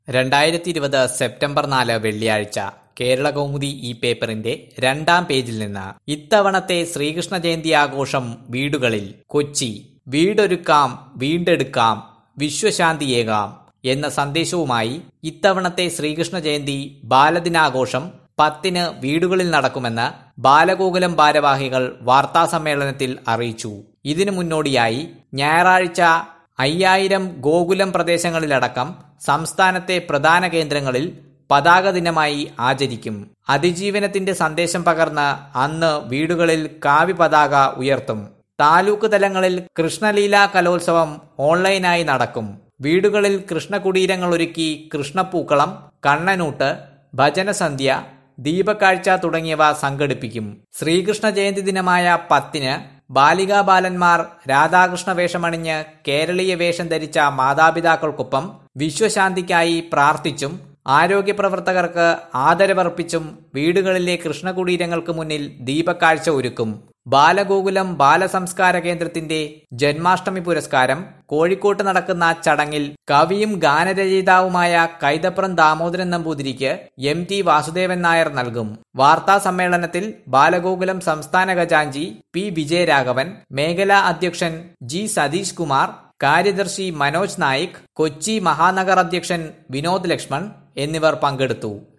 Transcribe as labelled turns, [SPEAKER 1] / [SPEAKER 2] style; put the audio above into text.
[SPEAKER 1] 2020 September 4 വെള്ളിയാഴ്ച കേരളകൗമുദി ഈ പേപ്പറിന്റെ 2-ാം പേജിൽ നിന്ന് ഇത്തവണത്തെ ശ്രീകൃഷ്ണ ജയന്തി ആഘോഷം വീടുകളിൽ. കൊച്ചി, വീടൊരുക്കാം വീണ്ടെടുക്കാം വിശ്വശാന്തിയേകാം എന്ന സന്ദേശവുമായി ഇത്തവണത്തെ ശ്രീകൃഷ്ണ ജയന്തി ബാലദിനാഘോഷം 10-ന് വീടുകളിൽ നടക്കുമെന്ന് ബാലഗോകുലം ഭാരവാഹികൾ വാർത്താസമ്മേളനത്തിൽ അറിയിച്ചു. ഇതിനു മുന്നോടിയായി ഞായറാഴ്ച 5000 ഗോകുലം പ്രദേശങ്ങളിലടക്കം സംസ്ഥാനത്തെ പ്രധാന കേന്ദ്രങ്ങളിൽ പതാക ദിനമായി ആചരിക്കും. അതിജീവനത്തിന്റെ സന്ദേശം പകർന്ന് അന്ന് വീടുകളിൽ കാവി പതാക ഉയർത്തും. താലൂക്ക് തലങ്ങളിൽ കൃഷ്ണലീലാ കലോത്സവം ഓൺലൈനായി നടക്കും. വീടുകളിൽ കൃഷ്ണകുടീരങ്ങൾ ഒരുക്കി കൃഷ്ണപ്പൂക്കളം, കണ്ണനൂട്ട്, ഭജനസന്ധ്യ, ദീപക്കാഴ്ച തുടങ്ങിയവ സംഘടിപ്പിക്കും. ശ്രീകൃഷ്ണ ജയന്തി ദിനമായ 10-ന് ബാലികാബാലന്മാർ രാധാകൃഷ്ണ വേഷമണിഞ്ഞ് കേരളീയ വേഷം ധരിച്ച മാതാപിതാക്കൾക്കൊപ്പം വിശ്വശാന്തിക്കായി പ്രാർത്ഥിച്ചും ആരോഗ്യ പ്രവർത്തകർക്ക് ആദരവർപ്പിച്ചും വീടുകളിലെ കൃഷ്ണകുടീരങ്ങൾക്ക് മുന്നിൽ ദീപക്കാഴ്ച ഒരുക്കും. ബാലഗോകുലം ബാലസംസ്കാര കേന്ദ്രത്തിന്റെ ജന്മാഷ്ടമി പുരസ്കാരം കോഴിക്കോട്ട് നടക്കുന്ന ചടങ്ങിൽ കവിയും ഗാനരചയിതാവുമായ കൈതപ്രം ദാമോദരൻ നമ്പൂതിരിക്ക് MT വാസുദേവൻ നായർ നൽകും. വാർത്താ സമ്മേളനത്തിൽ ബാലഗോകുലം സംസ്ഥാന ഖജാൻജി P വിജയരാഘവൻ, മേഖലാ അധ്യക്ഷൻ G സതീഷ് കുമാർ, കാര്യദർശി മനോജ് നായിക്, കൊച്ചി മഹാനഗർ അധ്യക്ഷൻ വിനോദ് ലക്ഷ്മൺ എന്നിവർ പങ്കെടുത്തു.